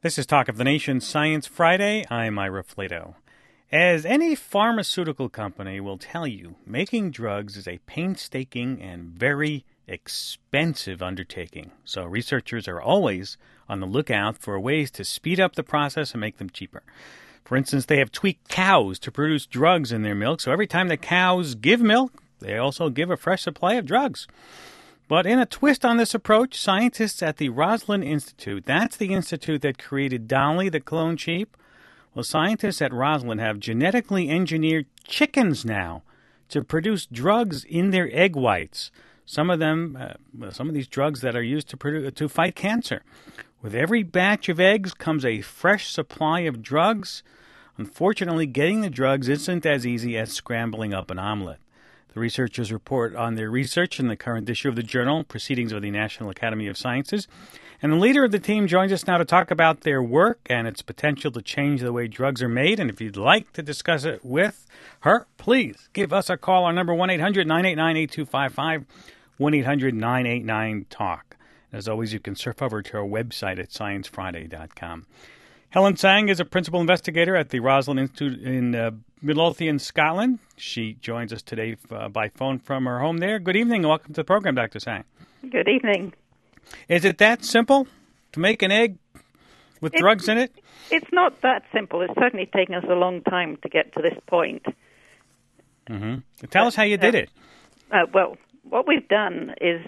This is Talk of the Nation Science Friday. I'm Ira Flato. As any pharmaceutical company will tell you, making drugs is a painstaking and very expensive undertaking. So researchers are always on the lookout for ways to speed up the process and make them cheaper. For instance, they have tweaked cows to produce drugs in their milk, so every time the cows give milk, they also give a fresh supply of drugs. But in a twist on this approach, scientists at the Roslin Institute, that's the institute that created Dolly, the clone sheep, well, scientists at Roslin have genetically engineered chickens now to produce drugs in their egg whites. Some of these drugs that are used to fight cancer. With every batch of eggs comes a fresh supply of drugs. Unfortunately, getting the drugs isn't as easy as scrambling up an omelet. The researchers report on their research in the current issue of the journal, Proceedings of the National Academy of Sciences. And the leader of the team joins us now to talk about their work and its potential to change the way drugs are made. And if you'd like to discuss it with her, please give us a call. Our number 1-800-989-8255, 1-800-989-TALK. As always, you can surf over to our website at sciencefriday.com. Helen Sang is a principal investigator at the Roslin Institute in Midlothian, Scotland. She joins us today by phone from her home there. Good evening and welcome to the program, Dr. Sang. Good evening. Is it that simple to make an egg with drugs in it? It's not that simple. It's certainly taken us a long time to get to this point. Mm-hmm. Tell us how you did it. Well, what we've done is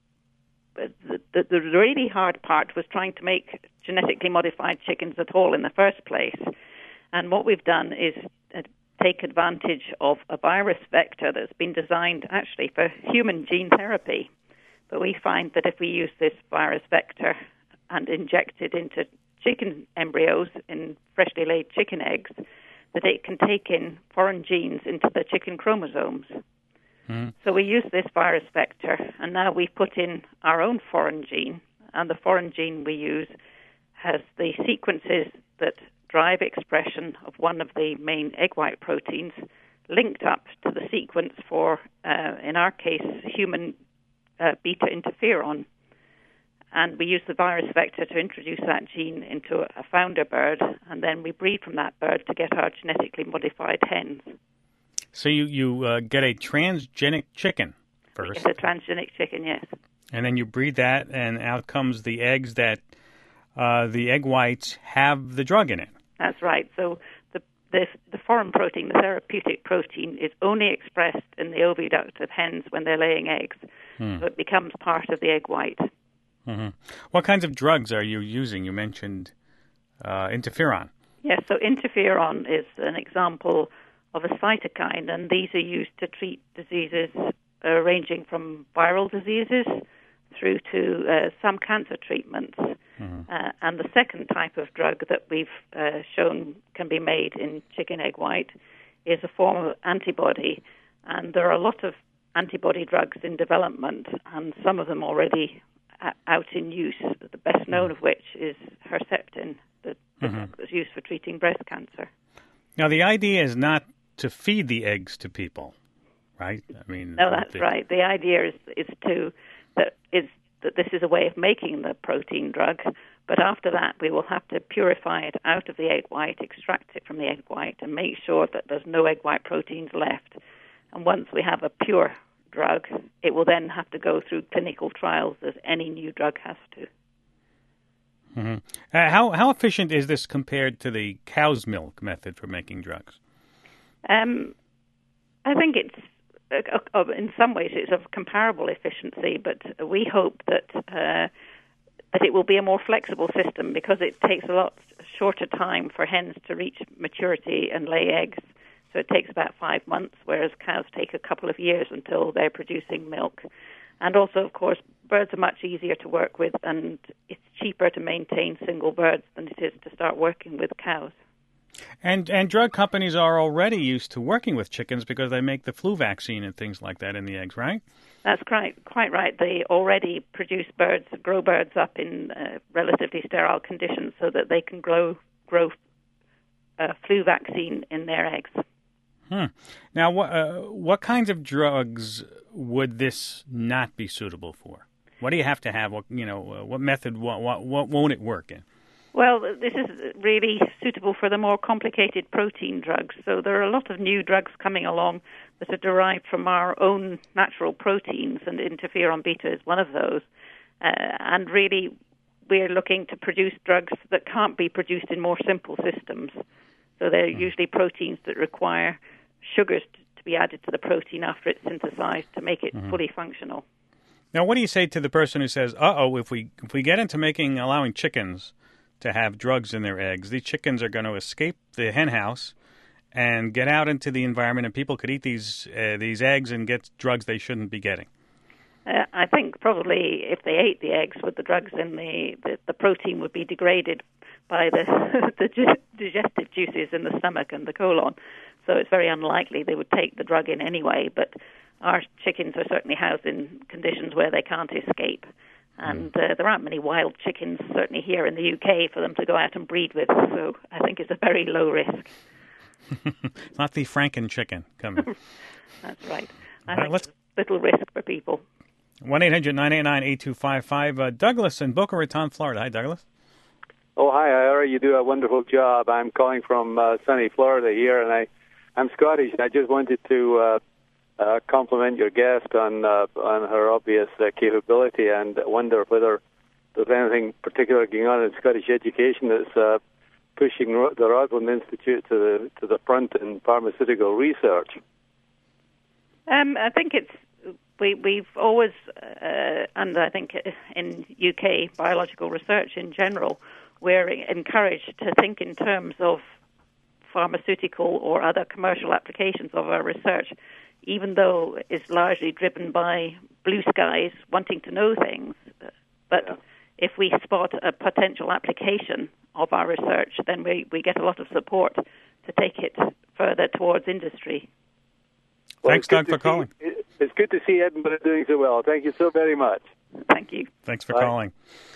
the really hard part was trying to make genetically modified chickens at all in the first place. And what we've done is take advantage of a virus vector that's been designed actually for human gene therapy. But we find that if we use this virus vector and inject it into chicken embryos in freshly laid chicken eggs, that it can take in foreign genes into the chicken chromosomes. Mm-hmm. So we use this virus vector, and now we've put in our own foreign gene, and the foreign gene we use has the sequences that drive expression of one of the main egg white proteins linked up to the sequence for, in our case, human beta interferon. And we use the virus vector to introduce that gene into a founder bird, and then we breed from that bird to get our genetically modified hens. So you get a transgenic chicken first. It's a transgenic chicken, yes. And then you breed that, and out comes the eggs that the egg whites have the drug in it. That's right. So the foreign protein, the therapeutic protein, is only expressed in the oviduct of hens when they're laying eggs. So it becomes part of the egg white. Mm-hmm. What kinds of drugs are you using? You mentioned interferon. Yes, so interferon is an example of a cytokine, and these are used to treat diseases ranging from viral diseases through to some cancer treatments. Mm-hmm. And the second type of drug that we've shown can be made in chicken egg white is a form of antibody. And there are a lot of antibody drugs in development, and some of them already out in use, the best known of which is Herceptin, that was used for treating breast cancer. Now, the idea is not to feed the eggs to people, right? I mean, no, that's right. The idea is that this is a way of making the protein drug, but after that we will have to purify it out of the egg white, extract it from the egg white, and make sure that there's no egg white proteins left. And once we have a pure drug, it will then have to go through clinical trials as any new drug has to. Mm-hmm. How efficient is this compared to the cow's milk method for making drugs? I think it's in some ways it's of comparable efficiency, but we hope that it will be a more flexible system because it takes a lot shorter time for hens to reach maturity and lay eggs. So it takes about 5 months, whereas cows take a couple of years until they're producing milk. And also, of course, birds are much easier to work with, and it's cheaper to maintain single birds than it is to start working with cows. And drug companies are already used to working with chickens because they make the flu vaccine and things like that in the eggs, right? That's quite right. They already produce birds, grow birds up in relatively sterile conditions so that they can grow flu vaccine in their eggs. Now, what kinds of drugs would this not be suitable for? What do you have to have? What method? What won't it work in? Well, this is really suitable for the more complicated protein drugs. So there are a lot of new drugs coming along that are derived from our own natural proteins, and interferon beta is one of those. And really, we're looking to produce drugs that can't be produced in more simple systems. So they're usually proteins that require sugars to be added to the protein after it's synthesized to make it fully functional. Now, what do you say to the person who says, "Uh-oh, if we get into allowing chickens to have drugs in their eggs, these chickens are going to escape the hen house and get out into the environment, and people could eat these eggs and get drugs they shouldn't be getting"? I think probably if they ate the eggs with the drugs in the protein would be degraded by the digestive juices in the stomach and the colon. So it's very unlikely they would take the drug in anyway. But our chickens are certainly housed in conditions where they can't escape. And there aren't many wild chickens, certainly here in the UK, for them to go out and breed with. So I think it's a very low risk. Not the Franken chicken coming. That's right. I think it's little risk for people. 1-800-989-8255. Douglas in Boca Raton, Florida. Hi, Douglas. Oh, hi, Ira. You do a wonderful job. I'm calling from sunny Florida here, and I'm Scottish. I just wanted to compliment your guest on her obvious capability, and wonder whether there's anything particular going on in Scottish education that's pushing the Roslin Institute to the front in pharmaceutical research. I think we've always, and I think in UK biological research in general, we're encouraged to think in terms of pharmaceutical or other commercial applications of our research, even though it's largely driven by blue skies wanting to know things. But if we spot a potential application of our research, then we get a lot of support to take it further towards industry. Well, thanks, Doug, for calling. It's good to see Edinburgh doing so well. Thank you so very much. Thank you. Thanks for calling.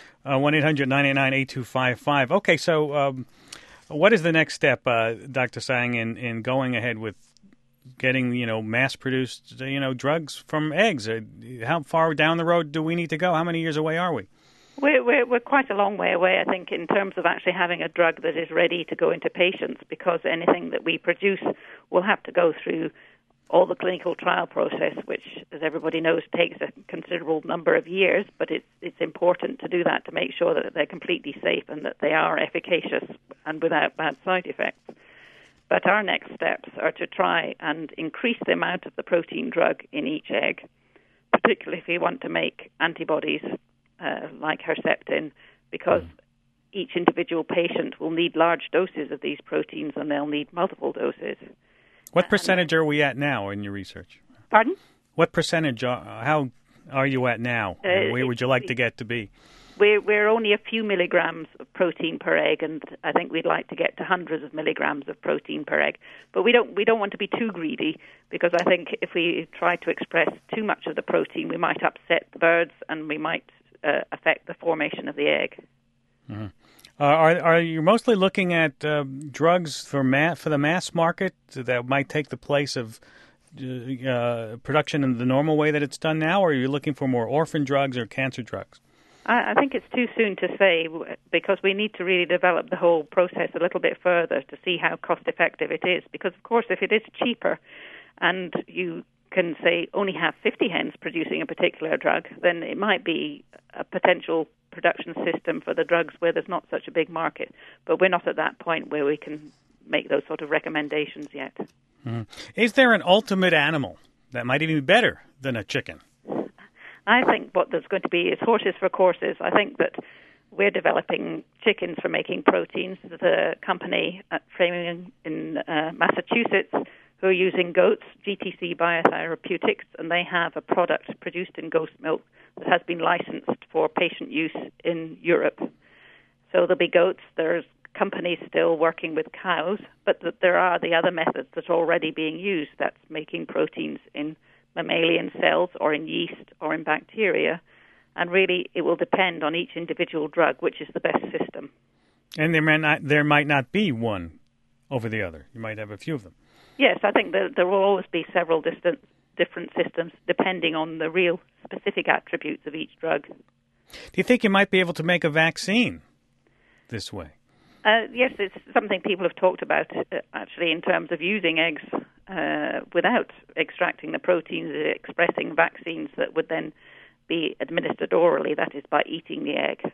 1-800-989-8255. Okay, so what is the next step, Dr. Sang, in going ahead with getting, mass-produced, drugs from eggs? How far down the road do we need to go? How many years away are we? We're quite a long way away, I think, in terms of actually having a drug that is ready to go into patients, because anything that we produce will have to go through all the clinical trial process, which, as everybody knows, takes a considerable number of years, but it's important to do that to make sure that they're completely safe and that they are efficacious and without bad side effects. But our next steps are to try and increase the amount of the protein drug in each egg, particularly if you want to make antibodies like Herceptin, because each individual patient will need large doses of these proteins and they'll need multiple doses. What percentage are we at now in your research? Pardon? What percentage, how are you at now? Where would you like to get to be? We're only a few milligrams of protein per egg, and I think we'd like to get to hundreds of milligrams of protein per egg. But we don't want to be too greedy, because I think if we try to express too much of the protein, we might upset the birds and we might affect the formation of the egg. Mm-hmm. Are you mostly looking at drugs for the mass market that might take the place of production in the normal way that it's done now, or are you looking for more orphan drugs or cancer drugs? I think it's too soon to say, because we need to really develop the whole process a little bit further to see how cost-effective it is. Because, of course, if it is cheaper and you can, say, only have 50 hens producing a particular drug, then it might be a potential production system for the drugs where there's not such a big market. But we're not at that point where we can make those sort of recommendations yet. Mm-hmm. Is there an ultimate animal that might even be better than a chicken? I think what there's going to be is horses for courses. I think that we're developing chickens for making proteins. There's a company at Framingham in Massachusetts who are using goats, GTC Biotherapeutics, and they have a product produced in goat milk that has been licensed for patient use in Europe. So there'll be goats. There's companies still working with cows, but there are the other methods that are already being used. That's making proteins in mammalian cells or in yeast or in bacteria. And really, it will depend on each individual drug, which is the best system. And there might not be one over the other. You might have a few of them. Yes, I think there will always be several different systems depending on the real specific attributes of each drug. Do you think you might be able to make a vaccine this way? Yes, it's something people have talked about, actually, in terms of using eggs without extracting the proteins, expressing vaccines that would then be administered orally, that is, by eating the egg.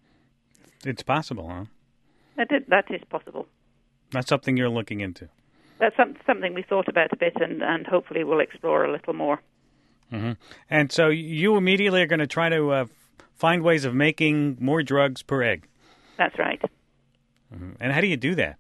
It's possible, huh? That is possible. That's something you're looking into. That's something we thought about a bit, and hopefully we'll explore a little more. Mm-hmm. And so you immediately are going to try to find ways of making more drugs per egg. That's right. Mm-hmm. And how do you do that?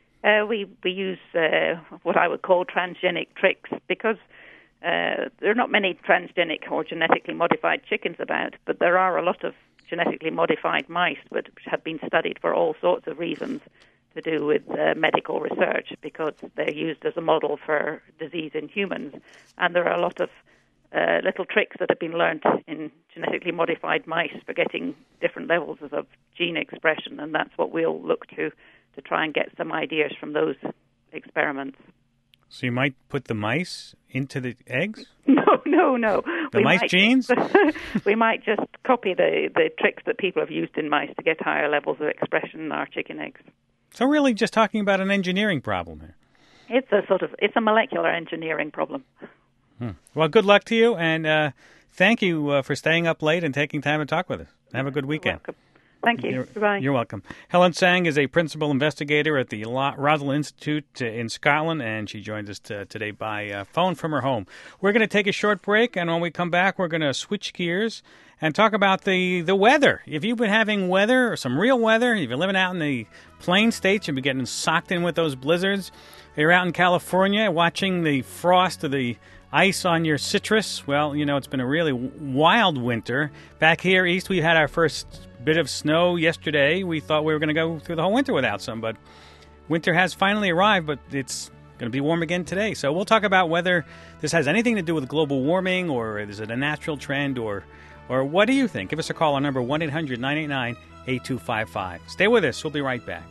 We use what I would call transgenic tricks, because there are not many transgenic or genetically modified chickens about, but there are a lot of genetically modified mice which have been studied for all sorts of reasons to do with medical research, because they're used as a model for disease in humans. And there are a lot of little tricks that have been learnt in genetically modified mice for getting different levels of gene expression, and that's what we'll look to try and get some ideas from those experiments. So you might put the mice into the eggs? No. The mice genes? We might just copy the tricks that people have used in mice to get higher levels of expression in our chicken eggs. So really just talking about an engineering problem here. It's a molecular engineering problem. Well, good luck to you, and thank you for staying up late and taking time to talk with us. Have a good weekend. You're welcome. Thank you. Goodbye. You're welcome. Helen Tsang is a principal investigator at the Rosalind Institute in Scotland, and she joins us today by phone from her home. We're going to take a short break, and when we come back, we're going to switch gears and talk about the weather. If you've been having weather, or some real weather, if you're living out in the plain states, you've been getting socked in with those blizzards, you're out in California watching the frost or the ice on your citrus, well, it's been a really wild winter. Back here east, we had our first bit of snow yesterday. We thought we were going to go through the whole winter without some, but winter has finally arrived, but it's going to be warm again today. So we'll talk about whether this has anything to do with global warming, or is it a natural trend, or what do you think? Give us a call on number 1-800-989-8255. Stay with us. We'll be right back.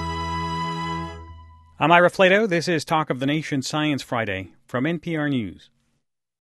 I'm Ira Flato. This is Talk of the Nation Science Friday from NPR News.